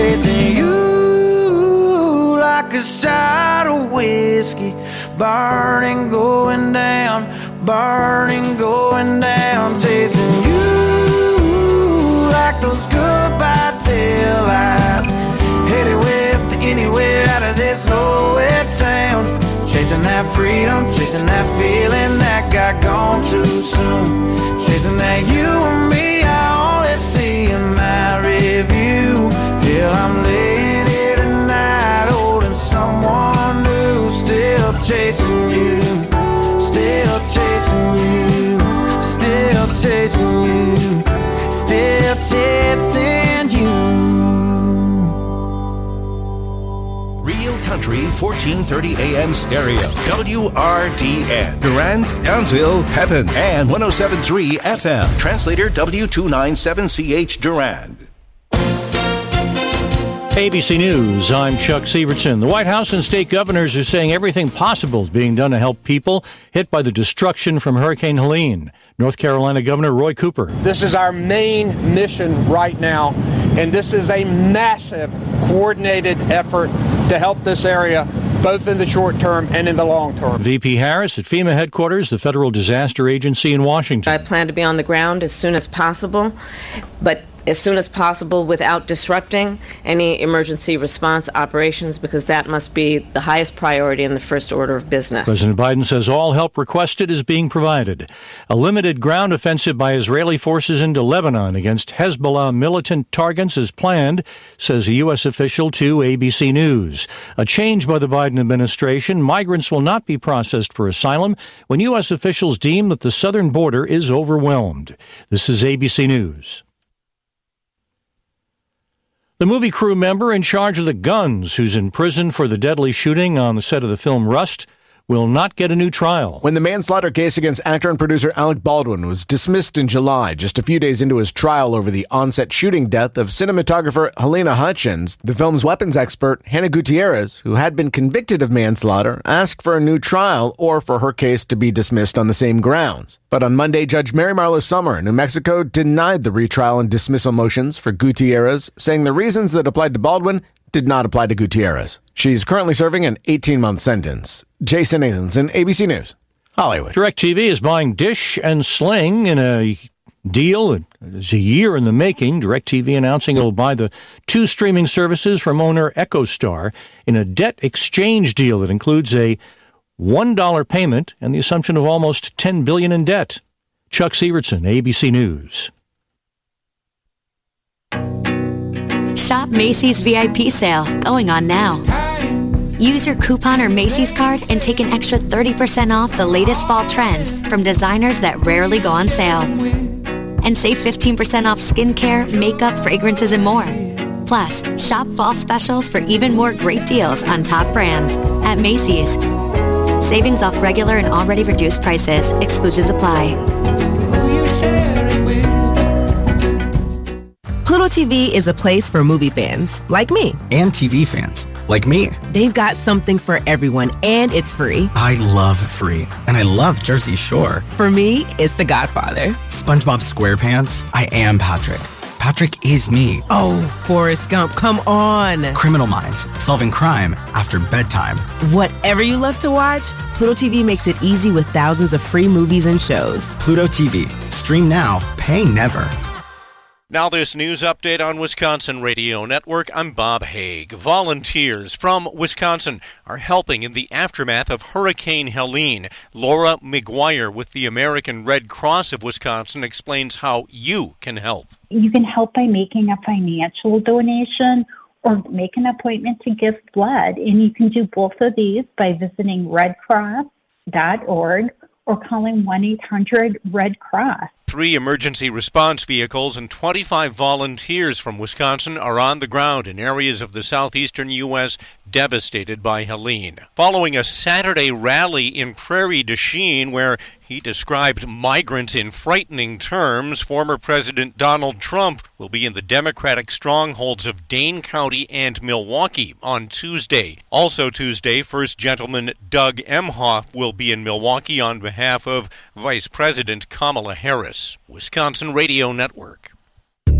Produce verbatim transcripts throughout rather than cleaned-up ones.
chasing you like a shot of whiskey, burning, going down, burning, going down, chasing you like those goodbye tail lights, headed west to anywhere out of this nowhere town, chasing that freedom, chasing that feeling that got gone too soon, chasing that you and me I only see in my review, till I'm laying here tonight holding someone new, still chasing you, still chasing you, still chasing you, still chasing you. Real Country fourteen thirty A M stereo, W R D N, Durand, Townsville, Pepin, and one oh seven point three F M. Translator W two ninety-seven C H Durand. A B C News, I'm Chuck Severson. The White House and state governors are saying everything possible is being done to help people hit by the destruction from Hurricane Helene. North Carolina Governor Roy Cooper. This is our main mission right now, and this is a massive coordinated effort to help this area, both in the short term and in the long term. V P Harris at FEMA headquarters, the Federal Disaster Agency in Washington. I plan to be on the ground as soon as possible, but as soon as possible without disrupting any emergency response operations, because that must be the highest priority in the first order of business. President Biden says all help requested is being provided. A limited ground offensive by Israeli forces into Lebanon against Hezbollah militant targets is planned, says a U S official to A B C News. A change by the Biden administration. Migrants will not be processed for asylum when U S officials deem that the southern border is overwhelmed. This is A B C News. The movie crew member in charge of the guns, who's in prison for the deadly shooting on the set of the film Rust, will not get a new trial. When the manslaughter case against actor and producer Alec Baldwin was dismissed in July, just a few days into his trial over the on-set shooting death of cinematographer Helena Hutchins, the film's weapons expert, Hannah Gutierrez, who had been convicted of manslaughter, asked for a new trial or for her case to be dismissed on the same grounds. But on Monday, Judge Mary Marlo Summer in New Mexico denied the retrial and dismissal motions for Gutierrez, saying the reasons that applied to Baldwin did not apply to Gutierrez. She's currently serving an eighteen-month sentence. Jason Nathanson, A B C News, Hollywood. DirecTV is buying Dish and Sling in a deal. It's a year in the making. DirecTV announcing it will buy the two streaming services from owner EchoStar in a debt exchange deal that includes a one dollar payment and the assumption of almost ten billion dollars in debt. Chuck Severson, A B C News. Shop Macy's V I P sale, going on now. Use your coupon or Macy's card and take an extra thirty percent off the latest fall trends from designers that rarely go on sale. And save fifteen percent off skincare, makeup, fragrances, and more. Plus, shop fall specials for even more great deals on top brands at Macy's. Savings off regular and already reduced prices. Exclusions apply. Pluto T V is a place for movie fans, like me. And T V fans, like me. They've got something for everyone, and it's free. I love free, and I love Jersey Shore. For me, it's The Godfather. SpongeBob SquarePants, I am Patrick. Patrick is me. Oh, Forrest Gump, come on. Criminal Minds, solving crime after bedtime. Whatever you love to watch, Pluto T V makes it easy with thousands of free movies and shows. Pluto T V. Stream now, pay never. Now this news update on Wisconsin Radio Network. I'm Bob Haig. Volunteers from Wisconsin are helping in the aftermath of Hurricane Helene. Laura McGuire with the American Red Cross of Wisconsin explains how you can help. You can help by making a financial donation or make an appointment to give blood. And you can do both of these by visiting red cross dot org or calling one eight hundred red cross. Three emergency response vehicles and twenty-five volunteers from Wisconsin are on the ground in areas of the southeastern U S devastated by Helene. Following a Saturday rally in Prairie du Chien where he described migrants in frightening terms, former President Donald Trump will be in the Democratic strongholds of Dane County and Milwaukee on Tuesday. Also Tuesday, First Gentleman Doug Emhoff will be in Milwaukee on behalf of Vice President Kamala Harris. Wisconsin Radio Network.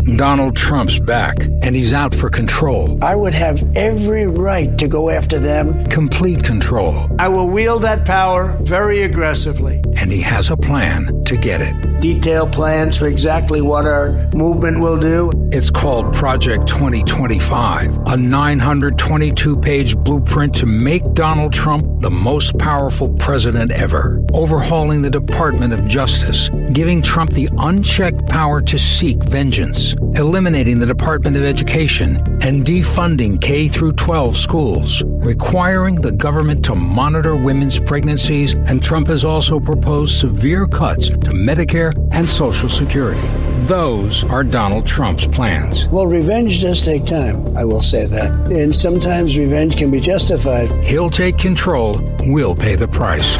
Donald Trump's back, and he's out for control. I would have every right to go after them. Complete control. I will wield that power very aggressively. And he has a plan to get it. Detailed plans for exactly what our movement will do. It's called Project twenty twenty-five, a nine hundred twenty-two page blueprint to make Donald Trump the most powerful president ever. Overhauling the Department of Justice, giving Trump the unchecked power to seek vengeance, eliminating the Department of Education, and defunding K through twelve schools, requiring the government to monitor women's pregnancies, and Trump has also proposed severe cuts to Medicare and Social Security. Those are Donald Trump's plans. Well, revenge does take time, I will say that. And sometimes revenge can be justified. He'll take control. We'll pay the price.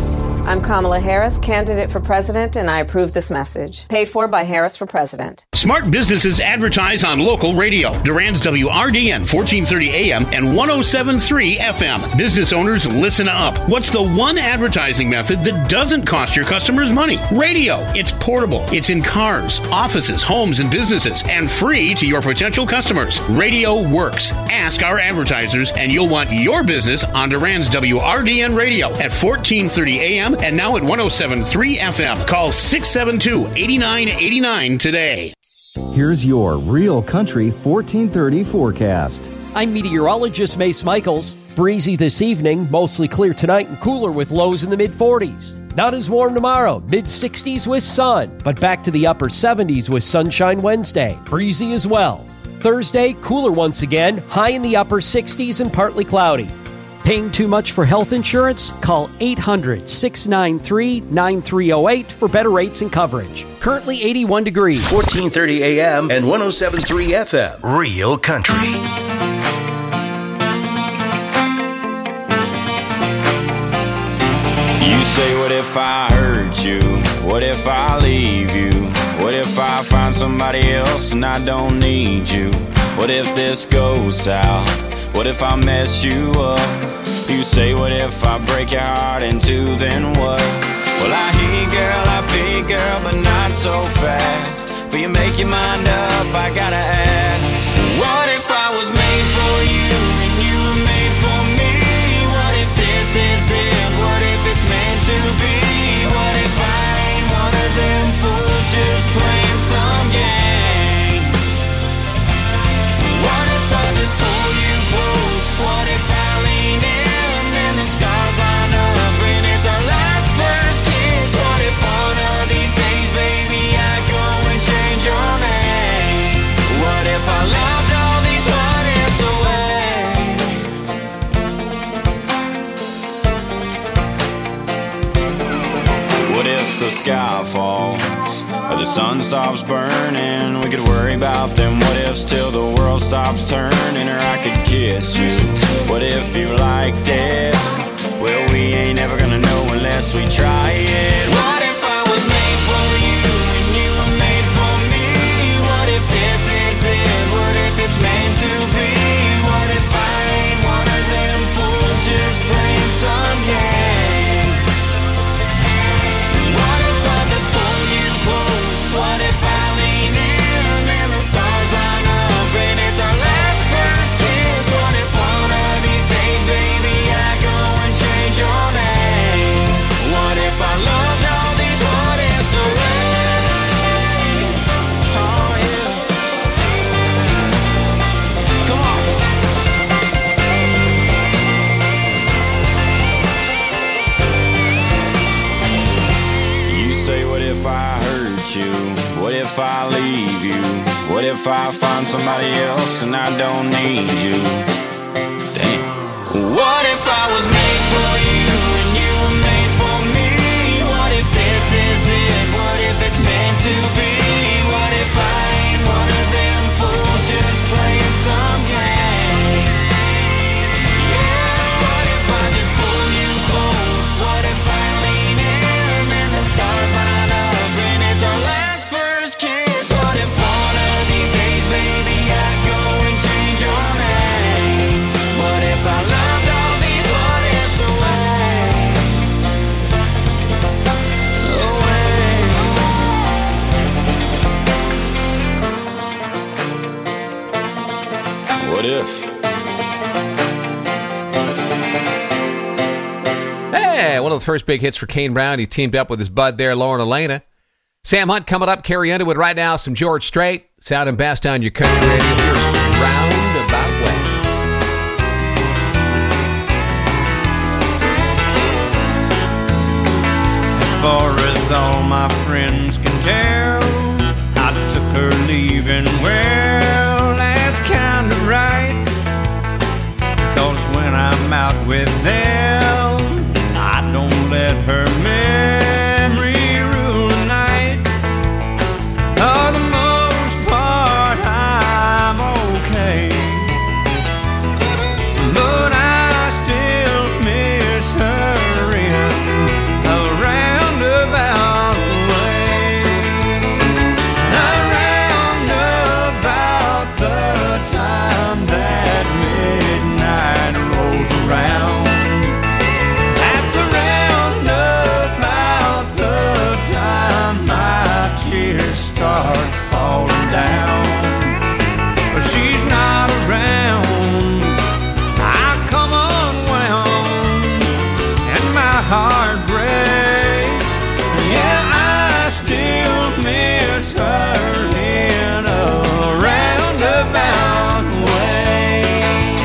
I'm Kamala Harris, candidate for president, and I approve this message. Paid for by Harris for President. Smart businesses advertise on local radio. Durand's W R D N, fourteen thirty A M and one oh seven point three F M. Business owners, listen up. What's the one advertising method that doesn't cost your customers money? Radio. It's portable. It's in cars, offices, homes, and businesses, and free to your potential customers. Radio works. Ask our advertisers, and you'll want your business on Durand's W R D N radio at fourteen thirty A M and now at one oh seven point three F M. Call six seven two, eight nine eight nine today. Here's your Real Country fourteen thirty forecast. I'm meteorologist Mace Michaels. Breezy this evening, mostly clear tonight and cooler with lows in the mid forties. Not as warm tomorrow, mid sixties with sun, but back to the upper seventies with sunshine Wednesday. Breezy as well. Thursday, cooler once again, high in the upper sixties and partly cloudy. Paying too much for health insurance? Call eight hundred, six nine three, nine three oh eight for better rates and coverage. Currently eighty-one degrees. fourteen thirty A M and one oh seven point three F M. Real Country. You say, what if I hurt you? What if I leave you? What if I find somebody else and I don't need you? What if this goes south? What if I mess you up? You say, what if I break your heart in two, then what? Well, I hear you, girl, I feel you, girl, but not so fast. Before you make your mind up, I gotta ask, what if I was made for you and you were made for me? What if this is it? What if it's meant to be? What if I ain't one of them fools just playing some game? What if I just pull you close? What if I lean in and the stars line up and it's our last first kiss? What if one of these days, baby, I go and change your name? What if I loved all these what ifs away? What if the sky falls or the sun stops burning? We could worry about them what ifs till the world stops turning. Or I could kiss you. What if you liked it? Well, we ain't ever gonna know unless we try it. What if I was made for you and you were made for me? What if this is it? What if it's meant to be? What if I ain't one of them fools just playing some game? What if I just pull you close? What if I lean in and the stars line up and it's our last first kiss? What if one of these days, baby, I go and change your name? What if I loved all these what ifs away? Oh yeah. Come on. You say, what if I hurt you? What if I leave you? What if I find somebody else and I don't need you? Damn. What if I was made for you and you were made for me? What if this is it? What if it's meant to be? What if I ain't one of them fools just playing some game? Yeah, what if I just pull you close? What if I lean in and the stars line up and it's our last first kiss? What if one of these days, baby, I go and change your name? What if I loved all these what ifs away? Away. What if? Hey, one of the first big hits for Kane Brown. He teamed up with his bud there, Lauren Elena. Sam Hunt coming up, Carrie Underwood right now, some George Strait. Sound and best on your country radio. Here's Roundabout Way. As far as all my friends can tell, I took her leaving well. That's kinda right, 'cause when I'm out with them, I don't let her memory rule the night. For the most part, I'm okay, but I still miss her in a roundabout way. Around about the time that midnight rolls around. That's around about the time my tears start falling down. But she's not around, I come unwound, and my heart breaks. Yeah, I still miss her in a roundabout way.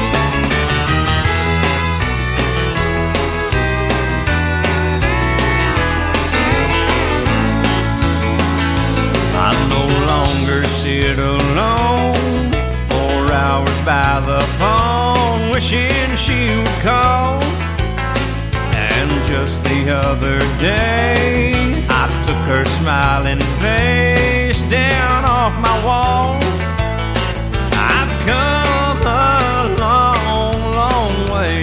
I no longer sit alone for hours by the phone, wishing she would call. And just the other day, I took her smiling face down off my wall. I've come a long, long way,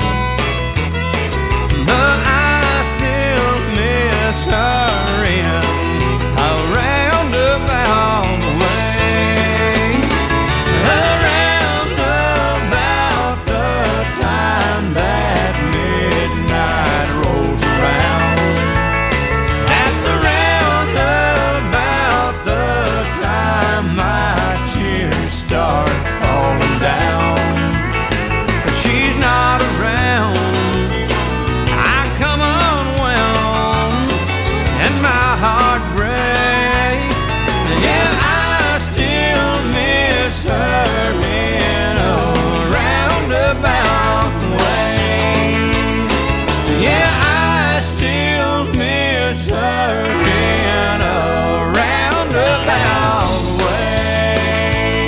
but I still miss her in a roundabout way. Around about the time that midnight rolls around. That's around about the time my tears start falling down. But she's not around, I come unwound, and my heart breaks. Yeah, I still miss her in a roundabout way. Yeah, I still miss her in a roundabout way.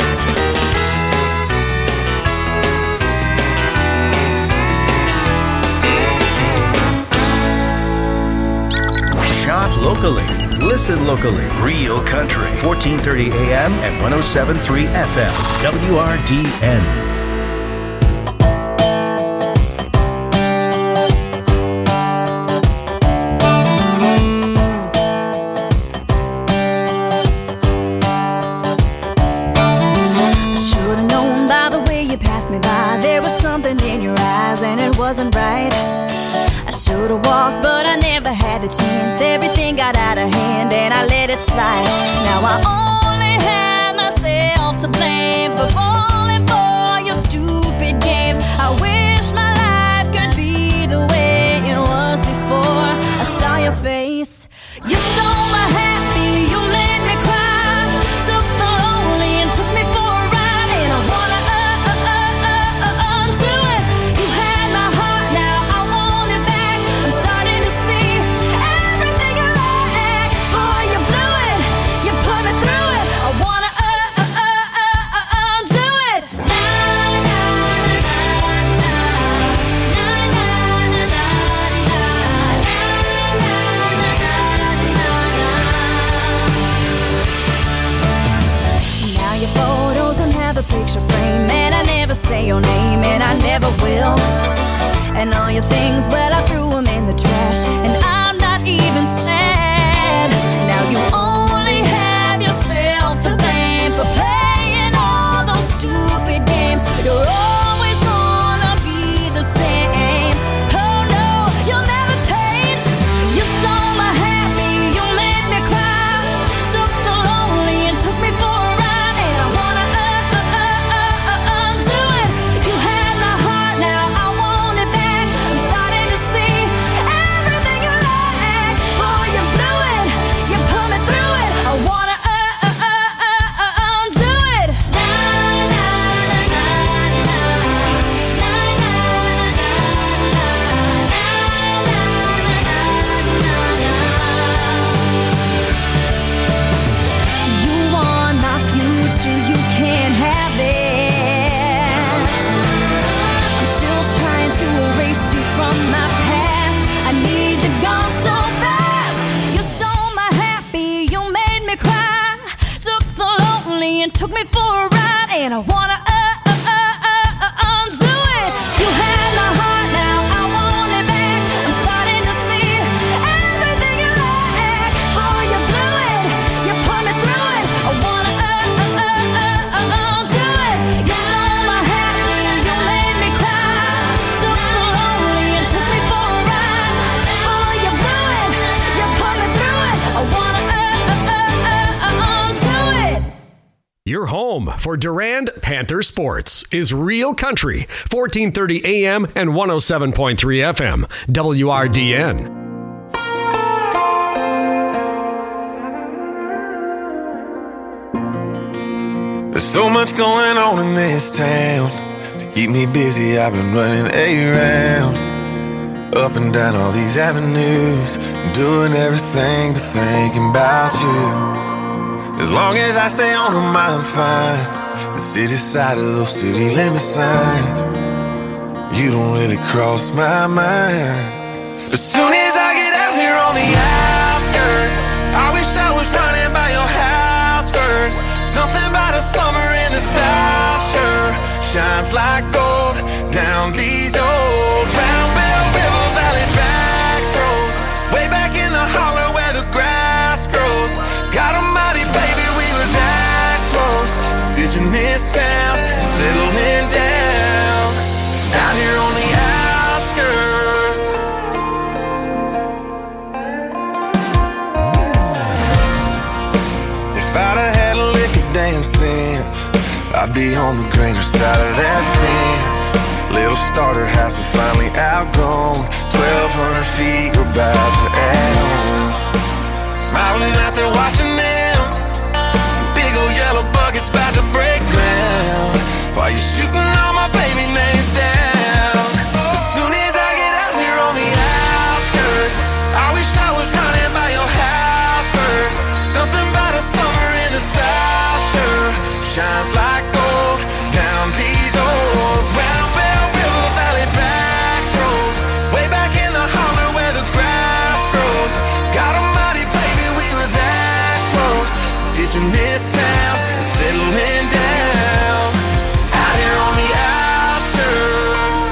Shop locally. Listen locally. Real Country. fourteen thirty A M and one oh seven point three F M. W R D N. Should've known by the way you passed me by, there was something in your eyes and it wasn't right. I should've walked, but I never had the chance. Everything got out of hand and I let it slide. Now I only have myself to blame for falling for your stupid games. I wish my life could be the way it was before I saw your face. You stole my happy, you made me cry, took the lonely and took me for a ride. And I wanna uh, uh, uh, uh, uh, undo it. You had my heart, now I want it back. I'm starting to see everything you lack. Boy, you blew it, you put me through it. I wanna uh, uh, uh, uh, uh, undo it. Na, na, na, na, na, na, na, na, Now your photos don't have a picture frame, and I never say your name, and I never will. And all your things, well, I threw them in the trash, and I'm not even sad. Now you only have yourself to blame for playing all those stupid games. You're always gonna be the same. Oh no, you'll never change. You stole my happy, you made me cry, took the lonely and took me for a ride. And I wanna uh, uh, uh, uh, uh, me for a ride, and I wanna uh, uh, uh, uh, uh, undo it. You had my heart, now I want it back. I'm starting to see everything you lack. Oh, you blew it, you put me through it. I wanna uh, uh, uh, uh, uh, undo it. You stole my happy, you made me cry. Took the lonely and took me for a ride. Oh, you blew it, you put me through it. I wanna uh, uh, uh, uh, uh, undo it. Your home for Durand Panther Sports is Real Country, fourteen thirty A M and one oh seven point three F M, W R D N. There's so much going on in this town. To keep me busy, I've been running around, up and down all these avenues, doing everything but thinking about you. As long as I stay on them, I'm fine. The city side of those city limit signs, you don't really cross my mind. As soon as I get out here on the outskirts, I wish I was running by your house first. Something about a summer in the South sure shines like gold down these old Round Bell River Valley back roads, way back in the holler where the grass grows. God almighty, baby, we were that close to ditching this town and settling down out here on the outskirts. If I'd have had a lick of damn sense, I'd be on the greener side of that fence. Little starter house we finally outgrown, twelve hundred feet we're about to add on. Smiling out there watching them, big old yellow buckets about to break ground, while you're shooting all my baby names down. As soon as I get out here on the outskirts, I wish I was running by your house first. Something about a summer in the South sure shines like gold down these old Round Bell River Valley back roads, way back in the holler where the grass grows. God almighty, baby, we were that close to ditching this town and settling down out here on the outskirts.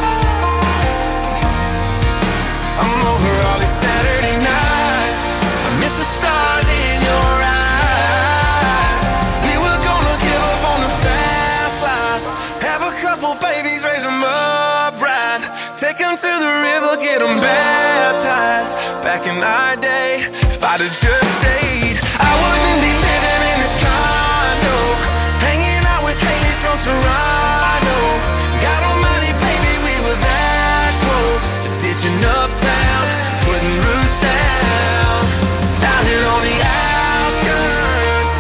I'm over all these Saturday nights, I miss the stars in your eyes. We were gonna give up on the fast life, have a couple babies, raise them up right, take them to the river, get them baptized. Back in our day, if I'd have just stayed, I wouldn't be living in this condo, hanging out with Haley from Toronto. God almighty, baby, we were that close to ditching uptown, putting roots down out here on the outskirts.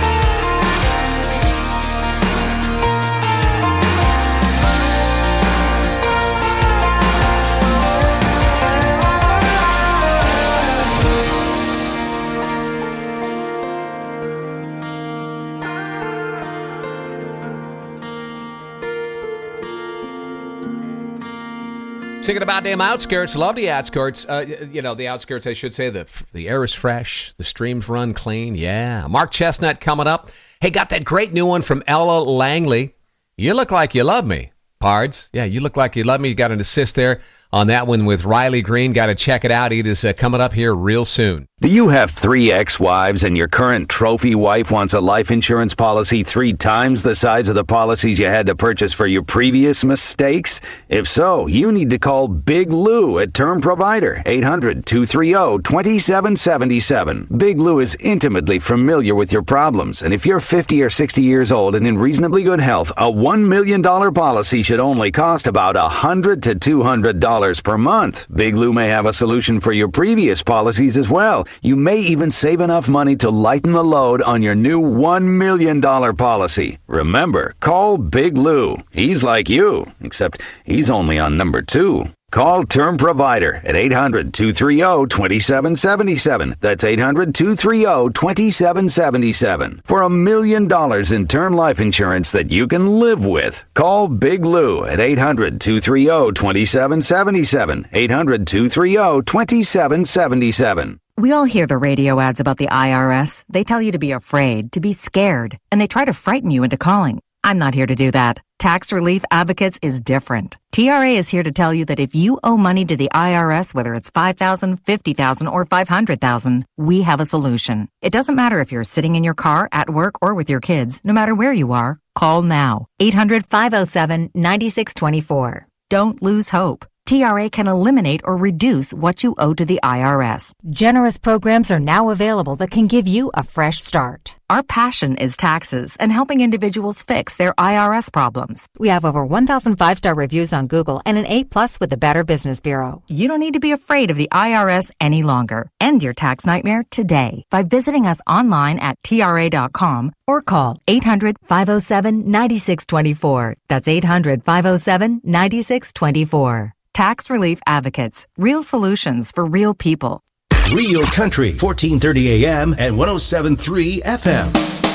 Singing about damn outskirts. Love the outskirts. Uh, you know, the outskirts, I should say. The the air is fresh. The streams run clean. Yeah. Mark Chestnut coming up. Hey, got that great new one from Ella Langley. You look like you love me, Pards. Yeah, you look like you love me. You got an assist there on that one with Riley Green. Got to check it out. It is uh, coming up here real soon. Do you have three ex-wives and your current trophy wife wants a life insurance policy three times the size of the policies you had to purchase for your previous mistakes? If so, you need to call Big Lou at Term Provider, eight hundred, two three zero, two seven seven seven. Big Lou is intimately familiar with your problems, and if you're fifty or sixty years old and in reasonably good health, a one million dollars policy should only cost about one hundred to two hundred dollars per month. Big Lou may have a solution for your previous policies as well. You may even save enough money to lighten the load on your new one million dollars policy. Remember, call Big Lou. He's like you, except he's only on number two. Call Term Provider at eight hundred, two three zero, two seven seven seven. That's eight hundred, two three zero, two seven seven seven. For a million dollars in term life insurance that you can live with. Call Big Lou at eight hundred, two three zero, two seven seven seven. eight hundred, two three zero, two seven seven seven. We all hear the radio ads about the I R S. They tell you to be afraid, to be scared, and they try to frighten you into calling. I'm not here to do that. Tax Relief Advocates is different. T R A is here to tell you that if you owe money to the I R S, whether it's five thousand dollars, fifty thousand dollars, or five hundred thousand dollars, we have a solution. It doesn't matter if you're sitting in your car, at work, or with your kids. No matter where you are, call now. eight hundred, five oh seven, nine six two four. Don't lose hope. T R A can eliminate or reduce what you owe to the I R S. Generous programs are now available that can give you a fresh start. Our passion is taxes and helping individuals fix their I R S problems. We have over one thousand five-star reviews on Google and an A plus with the Better Business Bureau. You don't need to be afraid of the I R S any longer. End your tax nightmare today by visiting us online at T R A dot com or call eight hundred, five oh seven, nine six two four. That's eight hundred, five oh seven, nine six two four. Tax Relief Advocates. Real solutions for real people. Real Country, fourteen thirty A M and one oh seven point three F M.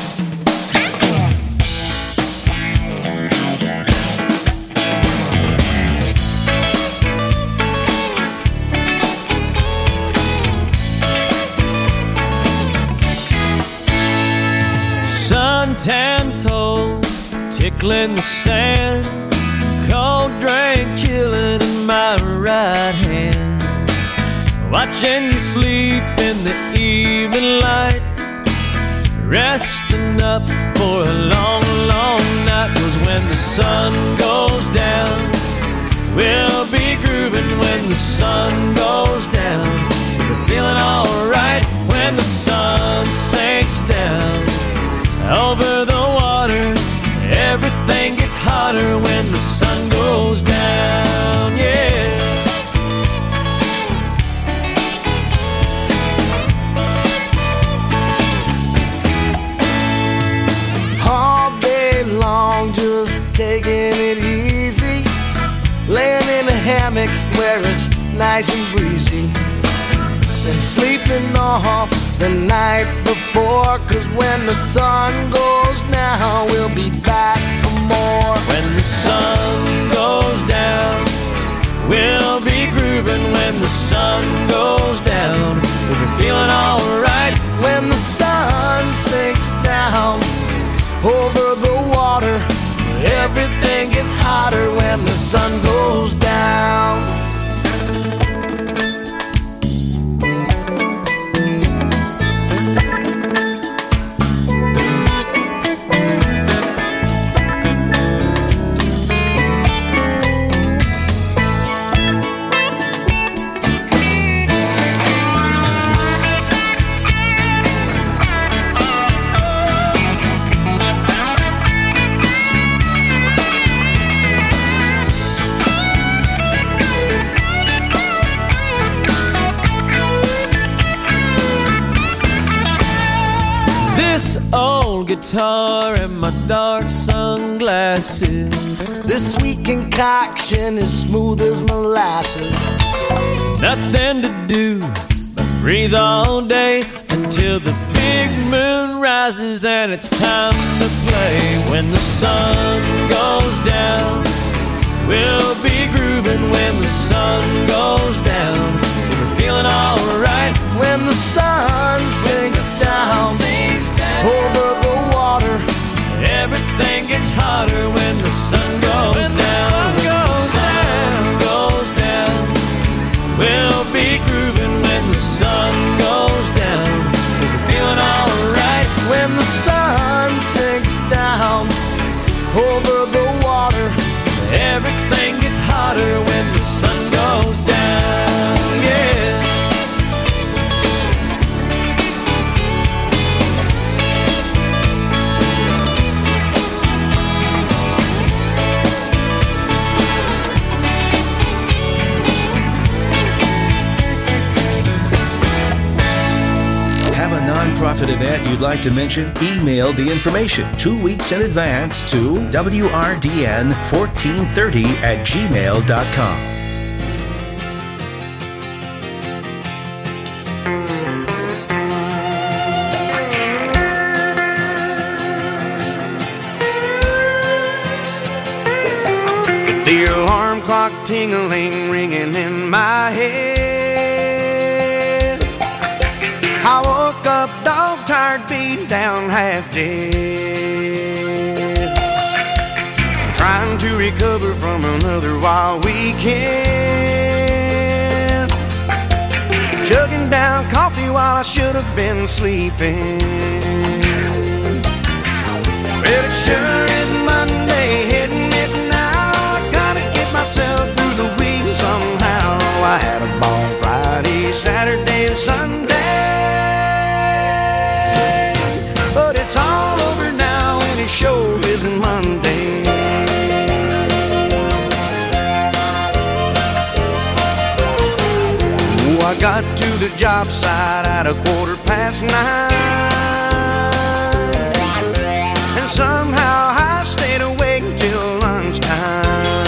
Suntan toes, tickling the sand, cold drink chilling in my right hand, watching you sleep in the evening light, resting up for a long, long night. 'Cause when the sun goes down, we'll be grooving when the sun goes down. We're feeling alright when the sun sinks down over the water. Everything gets hotter when the sun goes down, yeah. All day long, just taking it easy, laying in a hammock where it's nice and breezy, and sleeping off the night before. 'Cause when the sun goes down, we'll be back for more. When the sun goes down, we'll be grooving when the sun goes down. We'll be feeling alright when the sun sinks down over the water. Everything gets hotter when the sun goes down. Guitar and my dark sunglasses, this sweet concoction is smooth as molasses. Nothing to do but breathe all day until the big moon rises and it's time to play. When the sun goes down, we'll be grooving when the sun goes down. We're feeling alright when the sun sinks down over the water. Everything gets hotter when the sun goes when down. The sun goes when the sun goes down, we'll be grooving when the sun goes down. We're feeling alright when the sun sinks down over the water. Everything gets hotter when the sun goes down, yeah. Nonprofit event you'd like to mention? Email the information two weeks in advance to W R D N fourteen thirty at gmail dot com. The alarm clock ting-a-ling ringing in my head, I woke up dog-tired, beat down, half dead, trying to recover from another wild weekend, chugging down coffee while I should have been sleeping. Well, it sure is Monday, hitting it now. I gotta get myself through the week somehow. I had a ball Friday, Saturday, and Sunday, but it's all over now and it sure isn't Monday. Oh, I got to the job site at a quarter past nine, and somehow I stayed awake till lunchtime.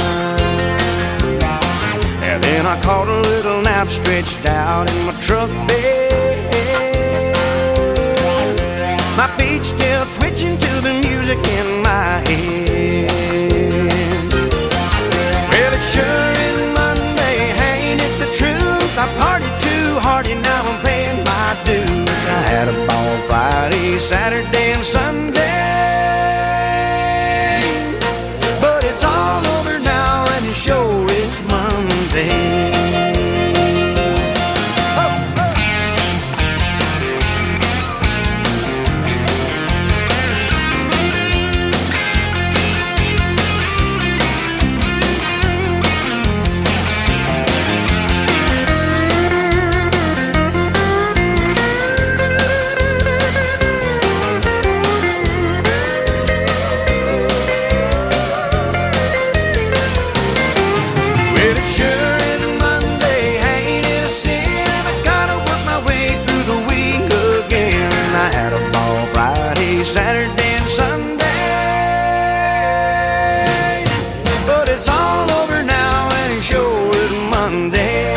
And then I caught a little nap stretched out in my truck bed, my feet still twitching to the music in my head. Well, it sure is Monday, ain't it the truth? I partied too hard and now I'm paying my dues. I had a ball Friday, Saturday, and Sunday, but it's all over now and it sure is Monday. Saturday and Sunday, but it's all over now and it sure is Monday.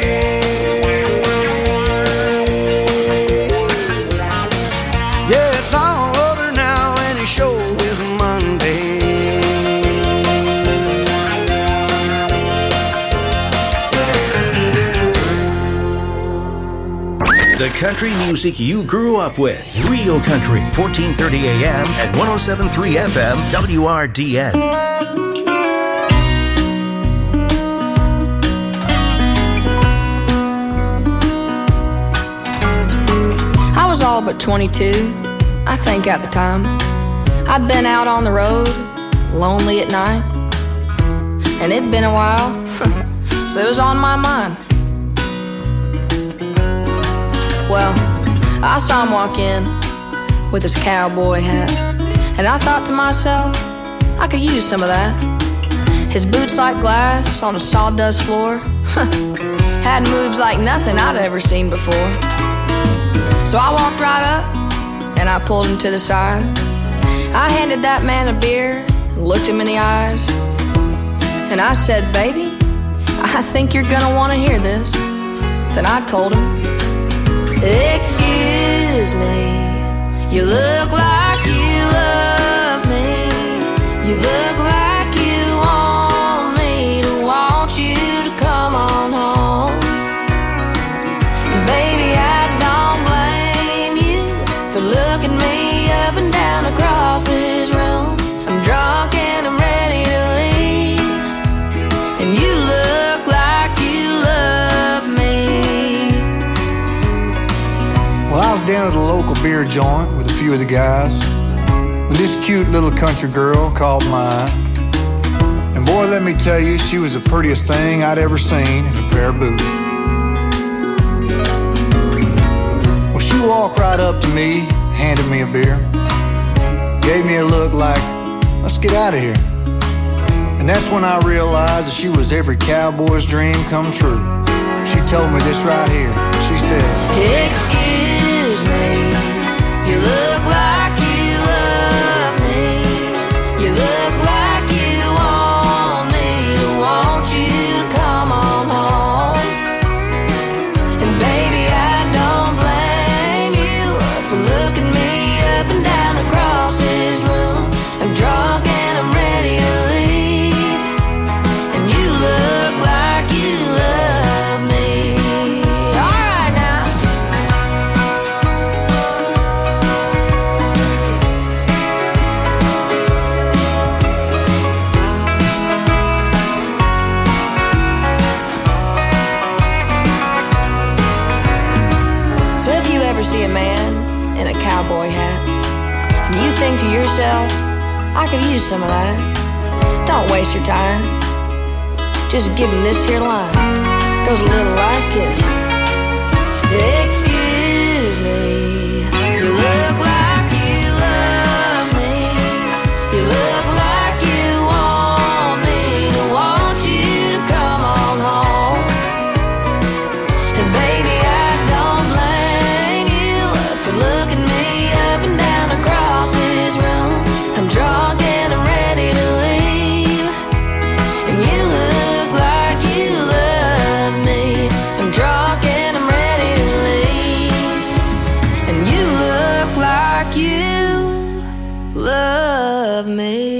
Yeah, it's all over now and it sure is Monday. The country music you grew up with. Real Country, fourteen thirty A M and one oh seven point three F M, W R D N. I was all but twenty-two, I think at the time. I'd been out on the road, lonely at night, and it'd been a while, so it was on my mind. Well, I saw him walk in with his cowboy hat, and I thought to myself, I could use some of that. His boots like glass on a sawdust floor had moves like nothing I'd ever seen before. So I walked right up and I pulled him to the side. I handed that man a beer and looked him in the eyes, and I said, baby, I think you're gonna want to hear this. Then I told him, excuse me, you look like you love me. You look like you want me to want you to come on home. And baby, I don't blame you for looking me up and down across this room. I'm drunk and I'm ready to leave, and you look like you love me. Well, I was down at the local beer joint with a few of the guys when this cute little country girl caught my eye. And boy, let me tell you, she was the prettiest thing I'd ever seen in a pair of boots. Well, she walked right up to me, handed me a beer, gave me a look like, let's get out of here. And that's when I realized that she was every cowboy's dream come true. She told me this right here. She said, excuse me, you look like you love me. You look like you want me to want you to come on home. And baby, I don't blame you for looking me up and down across this room. I'm drunk and I'm ready to leave, and you look like you love me. All right now. myself, I could use some of that. Don't waste your time. Just give him this here line. Goes a little like this. Excuse me, you look like you love me. You look like you want me to want you to come on home. And baby, I don't blame you for looking me up and down across this room. I'm drunk and I'm ready to leave. And you look like you love me. I'm drunk and I'm ready to leave. And you look like you love me.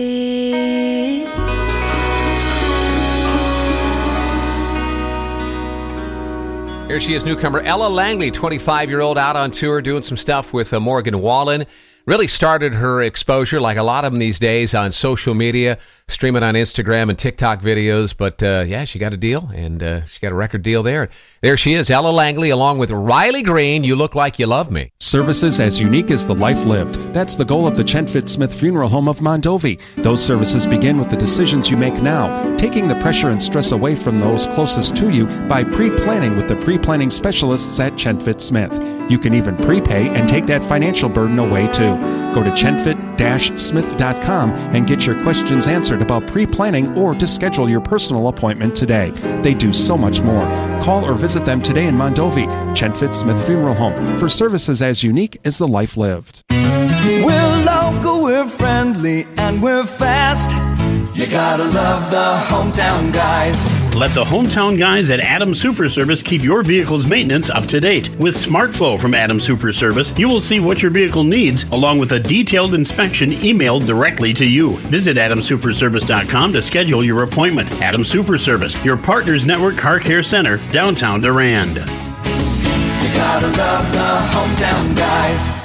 Here she is, newcomer Ella Langley, twenty-five-year-old, out on tour doing some stuff with uh, Morgan Wallen. Really started her exposure, like a lot of them these days, on social media, streaming on Instagram and TikTok videos. But, uh, yeah, she got a deal, and uh, she got a record deal there. There she is, Ella Langley, along with Riley Green, You Look Like You Love Me. Services as unique as the life lived. That's the goal of the Chenfit Smith Funeral Home of Mondovi. Those services begin with the decisions you make now, taking the pressure and stress away from those closest to you by pre-planning with the pre-planning specialists at Chenfit Smith. You can even prepay and take that financial burden away too. Go to chenfit dash smith dot com and get your questions answered about pre-planning or to schedule your personal appointment today. They do so much more. Call or visit them today in Mondovi, Chenfit Smith Funeral Home, for services as unique as the life lived. We're local, we're friendly, and we're fast. You gotta love the hometown guys. Let the hometown guys at Adams Super Service keep your vehicle's maintenance up to date. With SmartFlow from Adams Super Service, you will see what your vehicle needs, along with a detailed inspection emailed directly to you. Visit adams super service dot com to schedule your appointment. Adams Super Service, your Partners Network Car Care Center, downtown Durand. You gotta love the hometown guys.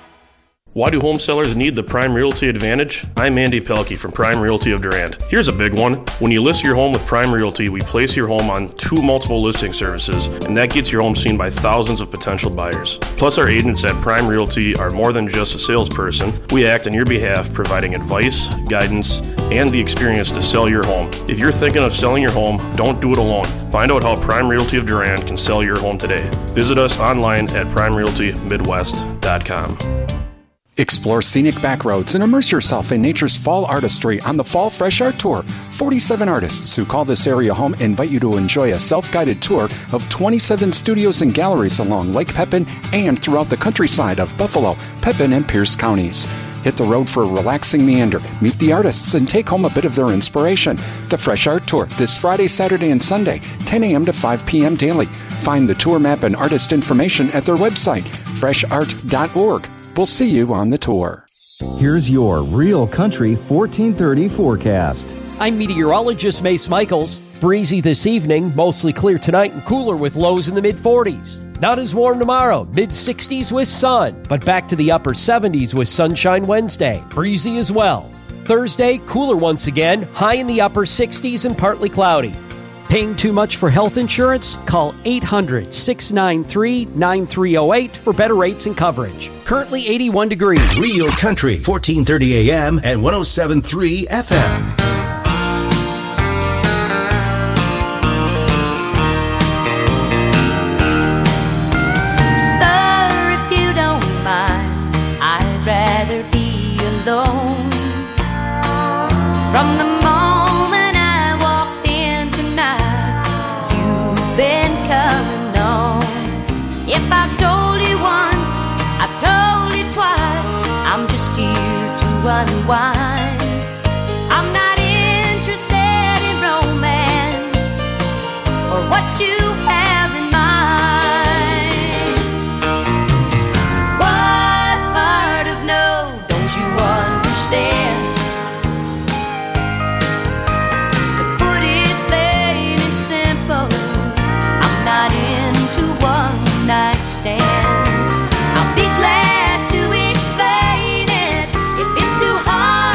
Why do home sellers need the Prime Realty Advantage? I'm Andy Pelkey from Prime Realty of Durand. Here's a big one. When you list your home with Prime Realty, we place your home on two multiple listing services, and that gets your home seen by thousands of potential buyers. Plus, our agents at Prime Realty are more than just a salesperson. We act on your behalf, providing advice, guidance, and the experience to sell your home. If you're thinking of selling your home, don't do it alone. Find out how Prime Realty of Durand can sell your home today. Visit us online at prime realty midwest dot com. Explore scenic back roads and immerse yourself in nature's fall artistry on the Fall Fresh Art Tour. forty-seven artists who call this area home invite you to enjoy a self-guided tour of twenty-seven studios and galleries along Lake Pepin and throughout the countryside of Buffalo, Pepin, and Pierce counties. Hit the road for a relaxing meander, meet the artists, and take home a bit of their inspiration. The Fresh Art Tour, this Friday, Saturday, and Sunday, ten a.m. to five p.m. daily. Find the tour map and artist information at their website, fresh art dot org. We'll see you on the tour. Here's your Real Country fourteen thirty forecast. I'm meteorologist Mace Michaels. Breezy this evening, mostly clear tonight and cooler with lows in the mid forties. Not as warm tomorrow, mid sixties with sun, but back to the upper seventies with sunshine Wednesday. Breezy as well. Thursday, cooler once again, high in the upper sixties and partly cloudy. Paying too much for health insurance? Call eight hundred, six nine three, nine three zero eight for better rates and coverage. Currently eighty-one degrees. Real Country, fourteen thirty A M and one oh seven point three F M. Sir, if you don't mind, I'd rather be alone. From the moment I walked in tonight, you've been coming on. If I've told you once, I've told you twice, I'm just here to unwind. I'm not interested in romance or what you have in mind. What part of no don't you understand? To put it plain and simple, I'm not into one night stands. I'll be glad to explain it if it's too hard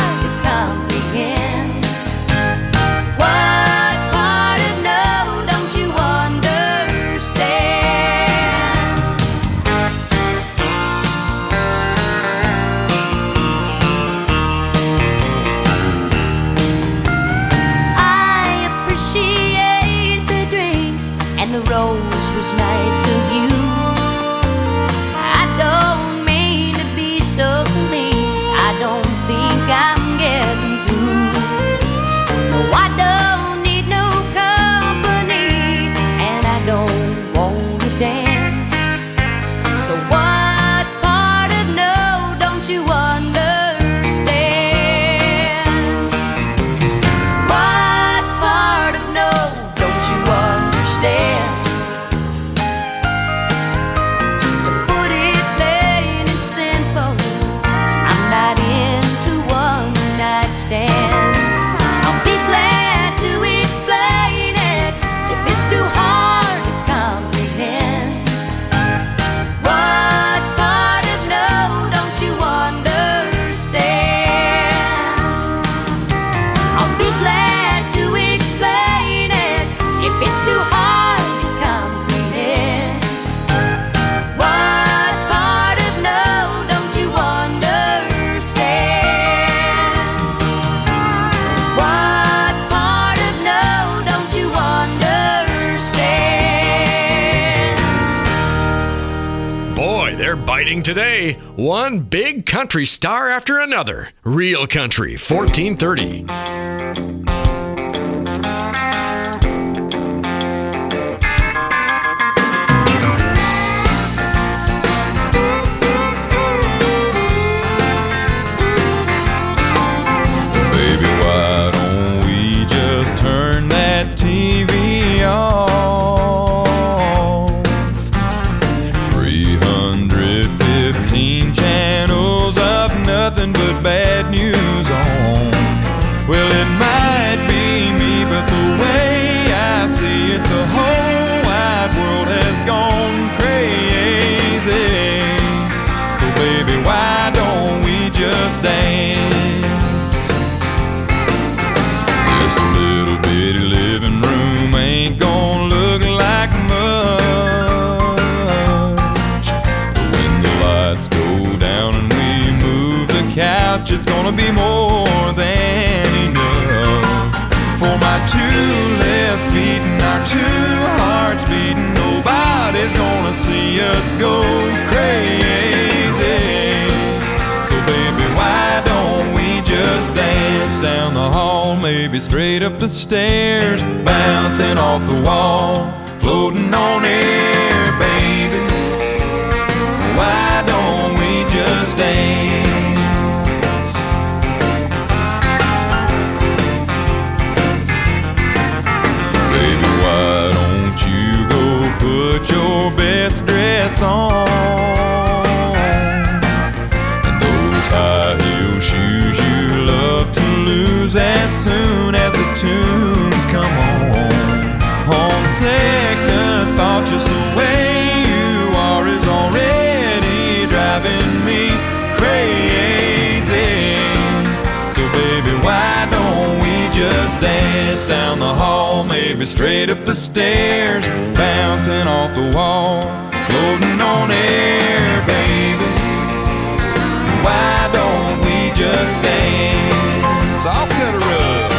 Celebrating today, one big country star after another. Real Country, fourteen thirty. Baby, why don't we just turn that T V off? Channels of nothing but bad news on. Well, it might be me, but the way I see it, the whole wide world has gone crazy. So baby, why don't we just dance? This little bitty living room ain't gonna look like much. Couch, it's gonna be more than enough for my two left feet and our two hearts beating. Nobody's gonna see us go crazy. So baby, why don't we just dance down the hall, maybe straight up the stairs, bouncing off the wall, floating on air, baby. Why don't we just dance? Why don't you go put your best dress on and those high heel shoes you love to lose as soon as the tunes come on. On second thought, just the way you are is already driving me crazy. So baby, why don't we just dance down the hall, maybe straight up the stairs, bouncing off the wall, floating on air, baby. Why don't we just dance? I'll cut a rug.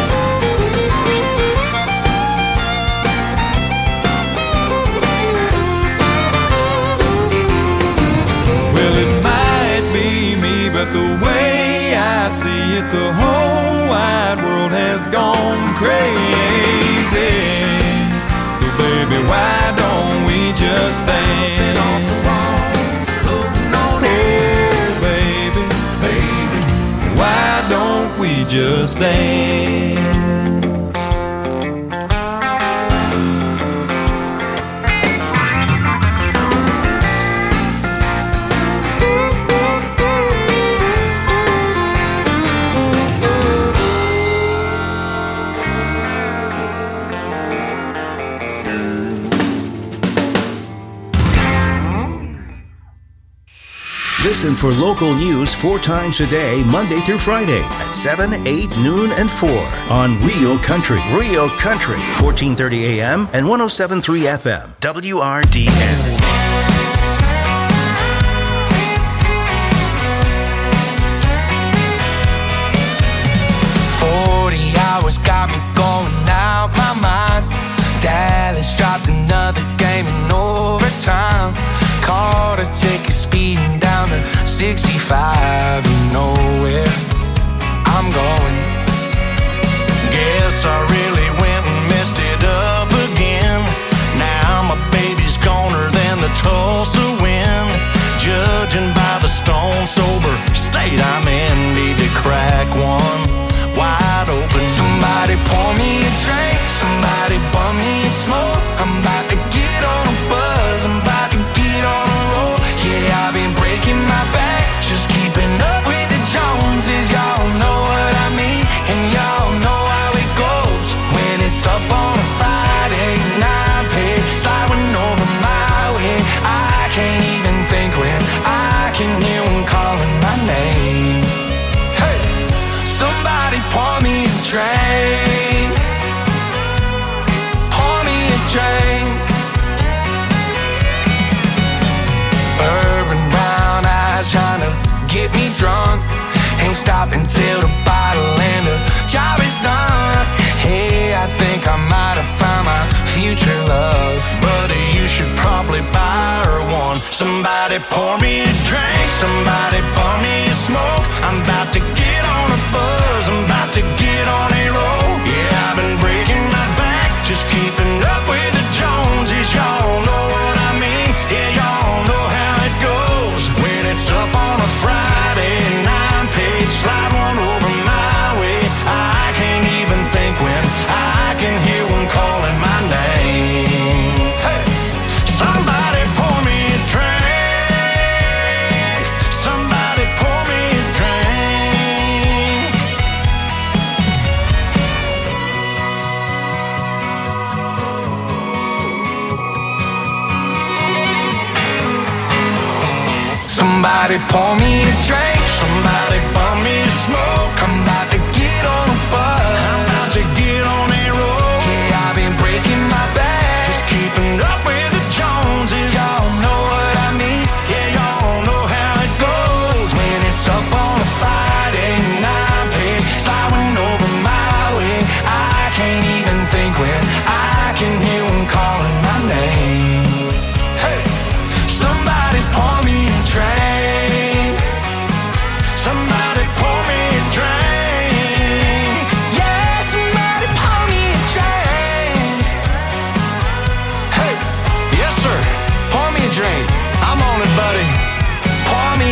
Well, it might be me, but the way I see it, the whole wide world has gone crazy. So baby, why don't we just dance off the walls, floating on air, baby, baby. Why don't we just dance? Listen for local news four times a day, Monday through Friday at seven, eight, noon, and four on Real Country. Real Country, fourteen thirty A M and one oh seven point three F M, W R D N. forty hours got me going out my mind. Dallas dropped another game in overtime. Caught a ticket speeding down to sixty-five. You know where I'm going. Guess I really went and messed it up again. Now my baby's goner than the Tulsa wind. Judging by the stone sober state I'm in, need to crack one wide open. Somebody pour me a drink, somebody bum me a smoke. I'm about to get on a buzz, I'm about to get on a roll. Yeah, I've been breaking my back, just keeping up with the Joneses. Y'all know what I mean, and y'all know how it goes. When it's up on a Friday night, pay sliding over my way. I can't even think when I can hear one calling my name. Hey, somebody pour me a drink, pour me a drink. Urban brown eyes trying to get me drunk. Ain't stopping till the bottle and the job is done. Hey, I think I might have found my future love, but you should probably buy her one. Somebody pour me a drink, somebody pour me a smoke. I'm about to get on a buzz, I'm about to get on a roll. Yeah, I've been breaking my back, just keeping up with the Joneses. Y'all know what I mean, yeah, y'all know how it goes. When it's up on a Friday and I'm paid, slide one over my way. I can't even think when I can hear one calling my name. Hey, somebody pour me a drink, somebody pour me a drink. Somebody pour me a drink, somebody pour me a smoke. I'm about to get on a bus, I'm about to get on a roll. Yeah, I've been breaking my back, just keeping up with the Joneses. Y'all know what I mean, yeah, y'all know how it goes. When it's up on a Friday and I'm paid, sliding over my way. I can't even think when I can hear one calling my name. Hey, somebody pour me a drink, somebody pour me a drink. Yeah, somebody pour me a drink. Hey, yes sir, pour me a drink. I'm on it, buddy. Pour me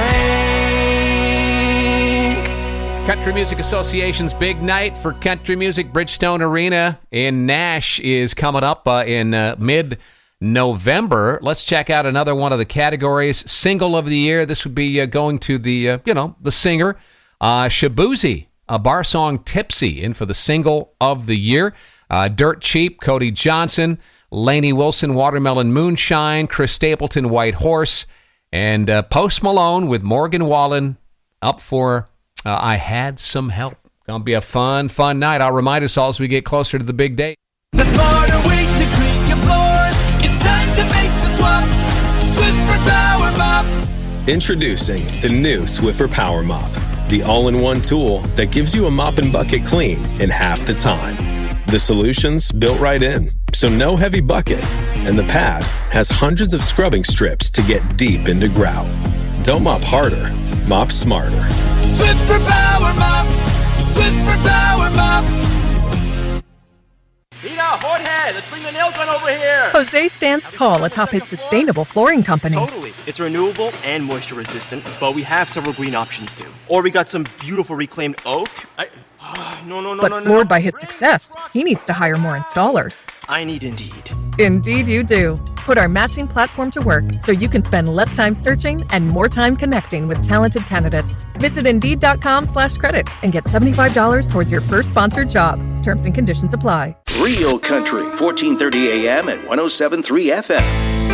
a drink. Country Music Association's big night for country music. Bridgestone Arena in Nash is coming up uh, in uh, mid-November. Let's check out another one of the categories. Single of the year. This would be uh, going to the, uh, you know, the singer, uh, Shabuzi, a bar song Tipsy, in for the single of the year. Uh, Dirt Cheap, Cody Johnson, Lainey Wilson, Watermelon Moonshine, Chris Stapleton, White Horse, and uh, Post Malone with Morgan Wallen up for uh, I Had Some Help. Gonna be a fun, fun night. I'll remind us all as we get closer to the big day. The smarter way to clean your floors. It's time to make the swap. Swiffer Power Mop. Introducing the new Swiffer Power Mop, the all-in-one tool that gives you a mop and bucket clean in half the time. The solution's built right in, so no heavy bucket, and the pad has hundreds of scrubbing strips to get deep into grout. Don't mop harder, mop smarter. Swiffer Power Mop. Swiffer Power Mop. Rita, Horthead, let's bring the nail gun over here. Jose stands tall atop his sustainable flooring company. Totally. It's renewable and moisture resistant, but we have several green options too. Or we got some beautiful reclaimed oak. I, oh, no, no, no, but no, no. floored by his success, he needs to hire more installers. I need Indeed. Indeed you do. Put our matching platform to work so you can spend less time searching and more time connecting with talented candidates. Visit Indeed.com slash credit and get seventy-five dollars towards your first sponsored job. Terms and conditions apply. Real Country, fourteen thirty A M and one oh seven point three F M.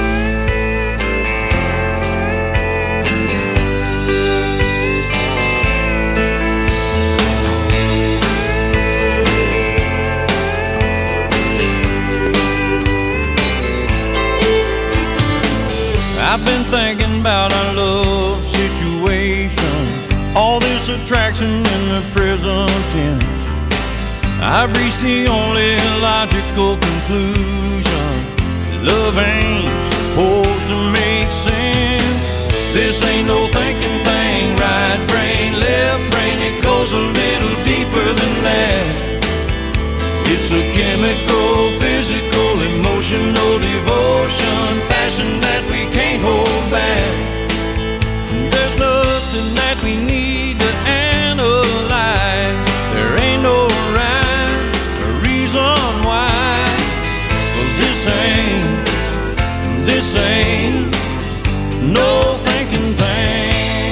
I've been thinking about our love situation, all this attraction in the present tense. I've reached the only logical conclusion: love ain't supposed to make sense. This ain't no thinking thing, right brain, left brain, it goes a little deeper than that. It's a chemical, physical, emotional devotion, passion that we can't hold back. There's nothing that we need to analyze. There ain't no rhyme or reason why. 'Cause this ain't, this ain't no thinking thing.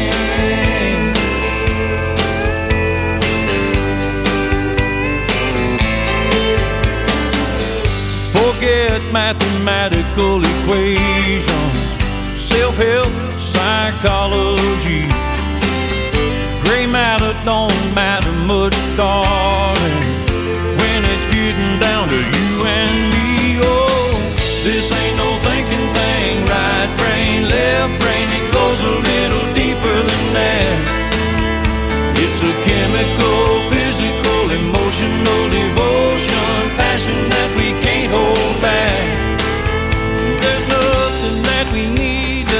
Forget mathematical equations, self-help, psychology. Gray matter don't matter much, darling, when it's getting down to you and me. Oh, this ain't no thinking thing, right brain, left brain, it goes a little deeper than that. It's a chemical, physical, emotional devotion, passion that we can't hold back. There's nothing that we need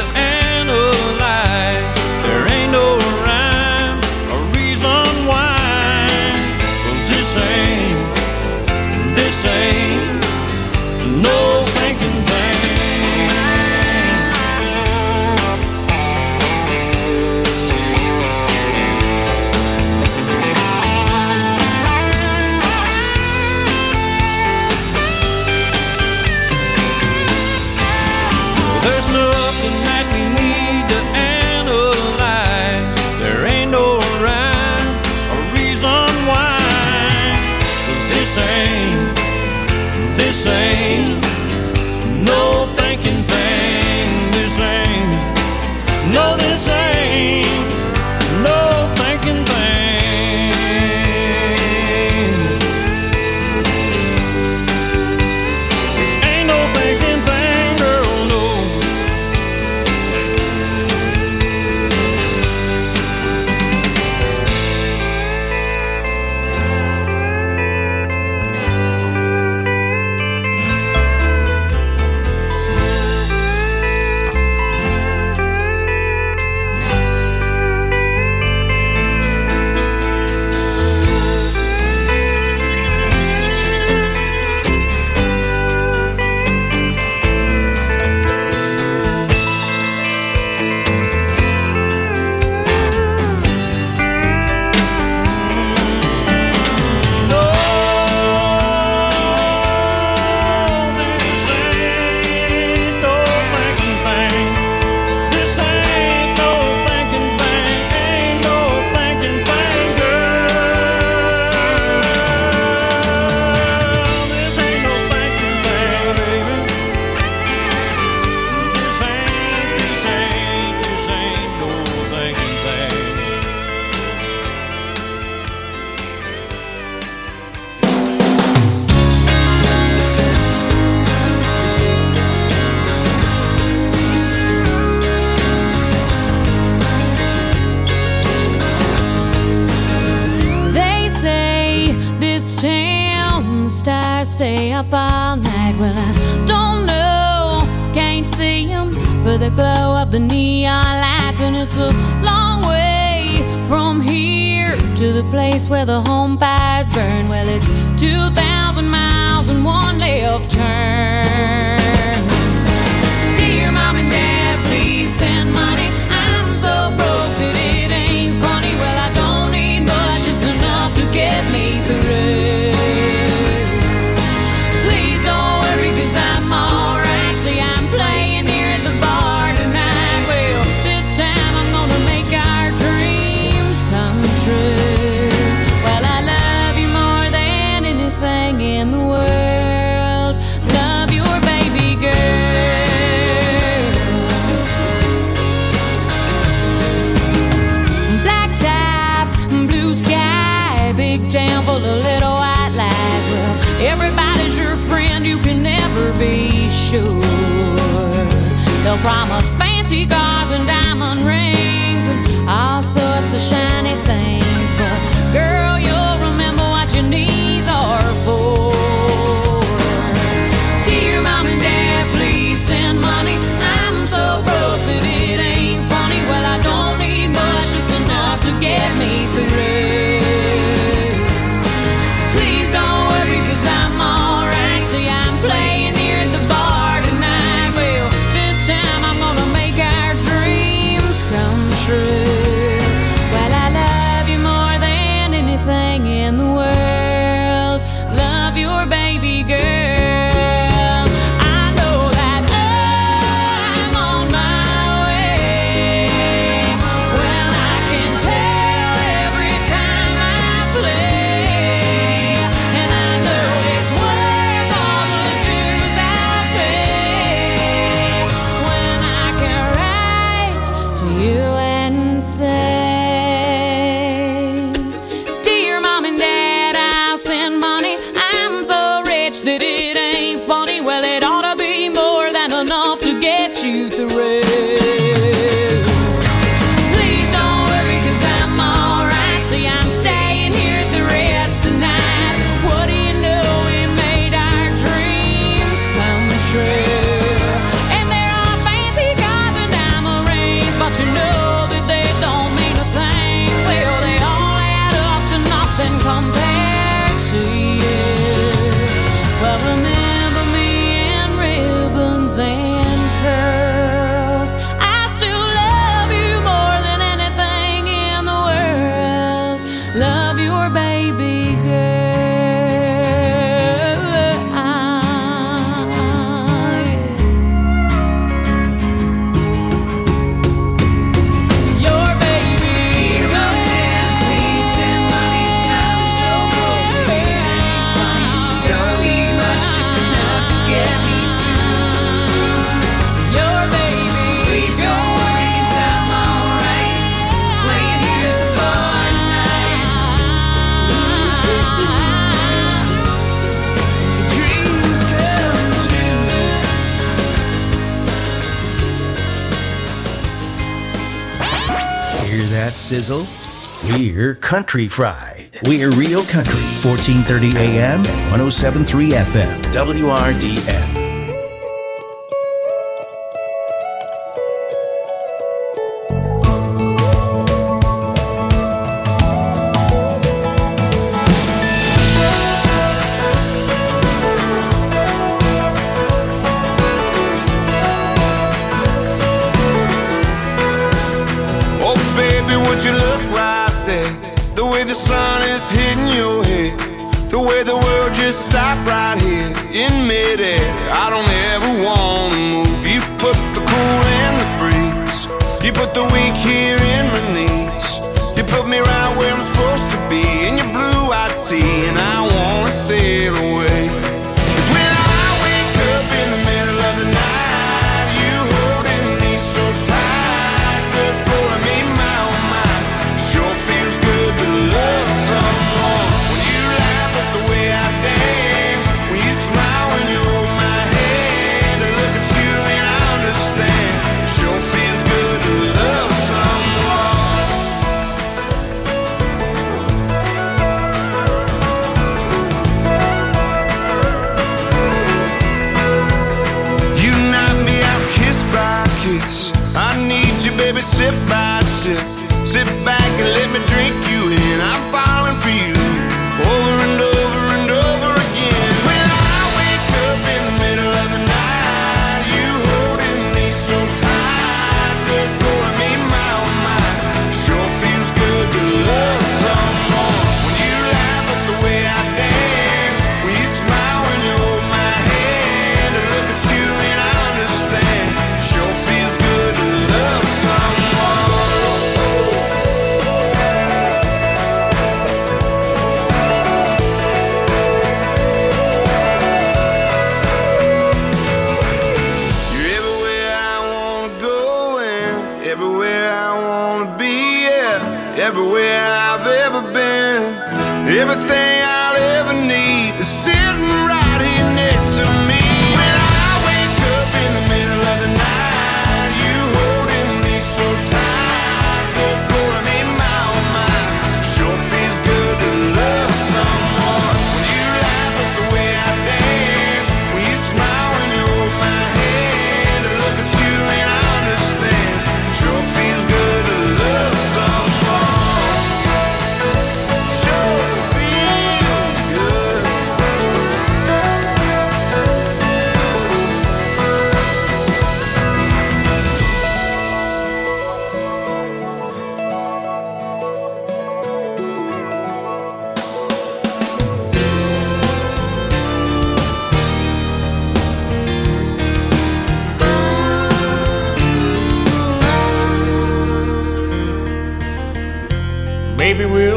town, the stars stay up all night. Well, I don't know, can't see them for the glow of the neon lights. And it's a long way from here to the place where the home fires burn. Well, it's two thousand miles and one left turn. Dear Mom and Dad, please send money. I'm so broke that it ain't funny. Well, I don't need much, just enough to get me through. Please don't worry, cause I'm alright. See, I'm playing here at the bar tonight. Well, this time I'm gonna make our dreams come true. Well, I love you more than anything in the world. Love your baby girl. Black top, blue sky, big town full of little white lies. Well, everybody's your friend, you can never be sure. They'll promise fancy cars and diamond rings and all sorts of shiny things, but girl, you'll remember what your knees are for. Dear Mom and Dad, please send money. I'm so broke that it ain't funny. Well, I don't need much, just enough to get me through. Please don't worry, cause I'm alright. See, I'm playing here at the bar tonight. Well, this time I'm gonna make our dreams come true. Well, I love you more than anything in the world. Love your baby girl. I know that I'm on my way. Well, I can tell every time I play, and I know it's worth all the dues I pay when I can write to you and say, Dear Mom and Dad, I'll send money. I'm so rich that it ain't funny. Well, it ought to be more than enough to get you through. Please don't worry, cause I'm alright. See, I'm staying here at the Ritz tonight. What do you know, we made our dreams come true. And there are fancy cars and diamond rings, but you know that they don't mean a thing. Well, they all add up to nothing compared to you. Well, remember me and ribbons and curls. I still love you more than anything in the world. Love your baby girl. Ah, yeah. Your baby girl. Please send money. I'm so broke that it ain't funny. Don't need much, just enough to get me through. Your baby. Please don't worry, cause I'm alright. Playing here at the bar tonight. Dreams come true. Hear that sizzle? We're Country Fried. We're Real Country, fourteen thirty A M and one oh seven point three F M, W R D N. Oh, baby, would you look right there? The way the sun is hitting your head, the way the world just stopped right here in midair. I don't ever wanna move. You put the cool in the breeze. You put the weak here in my knees. You put me right where I'm supposed to be in your blue-eyed sea, and I wanna sail away. 'Cause when I wake up in the middle of the night, you holding me so tight, good for me, my oh my. Sure feels good to love someone. When you laugh at the way I dance, when you smile when you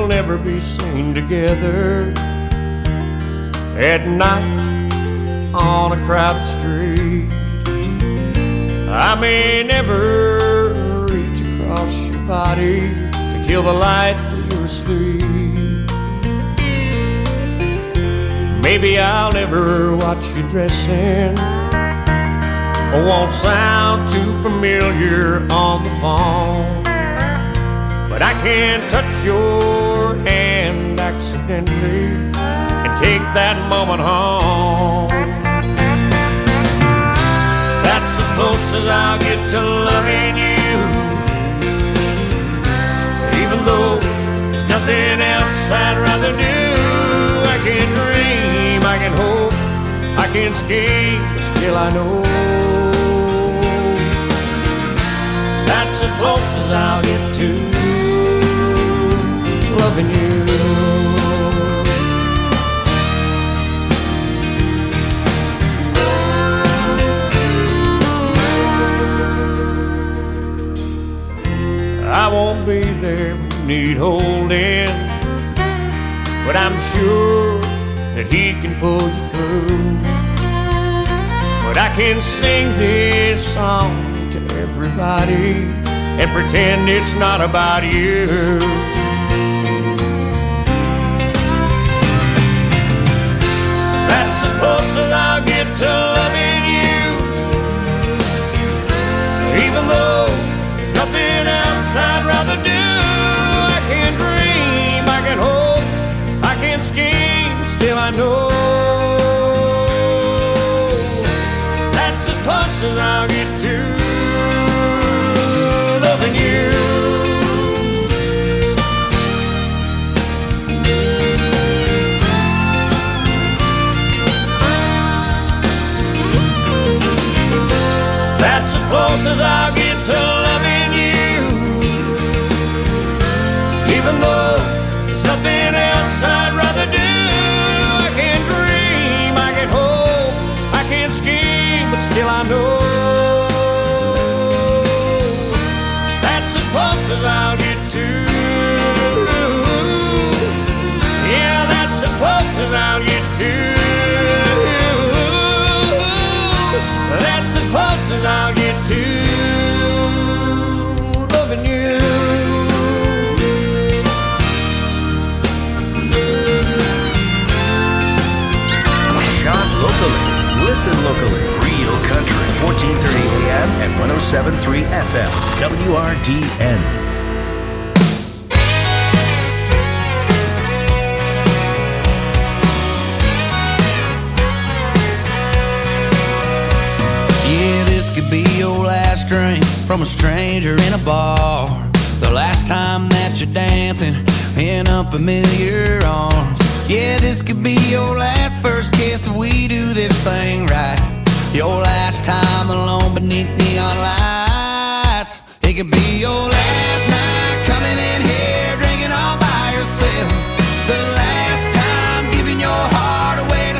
we'll never be seen together at night on a crowded street. I may never reach across your body to kill the light when you're asleep. Maybe I'll never watch you dressing, or won't sound too familiar on the phone, but I can touch your hand accidentally and take that moment home. That's as close as I'll get to loving you, even though there's nothing else I'd rather do. I can dream, I can hope, I can scheme, but still I know that's as close as I'll get to loving you. I won't be there when you need holding, but I'm sure that he can pull you through. But I can sing this song to everybody and pretend it's not about you. That's as close as I'll get to loving you, even though there's nothing else I'd rather do. I can dream, I can hope, I can scheme, still I know that's as close as I'll get to loving you. That's as close as I'll get to loving you, even though there's nothing else I'd rather do. I can dream, I can hope, I can scheme, but still I know that's as close as I'll get to. Yeah, that's as close as I'll get to. That's as close as I'll get to loving you. Shop locally. Listen locally. Real Country. fourteen thirty A M and one oh seven point three F M. W R D N. Your last drink from a stranger in a bar, the last time that you're dancing in unfamiliar arms. Yeah, this could be your last first kiss if we do this thing right. Your last time alone beneath neon lights. It could be your last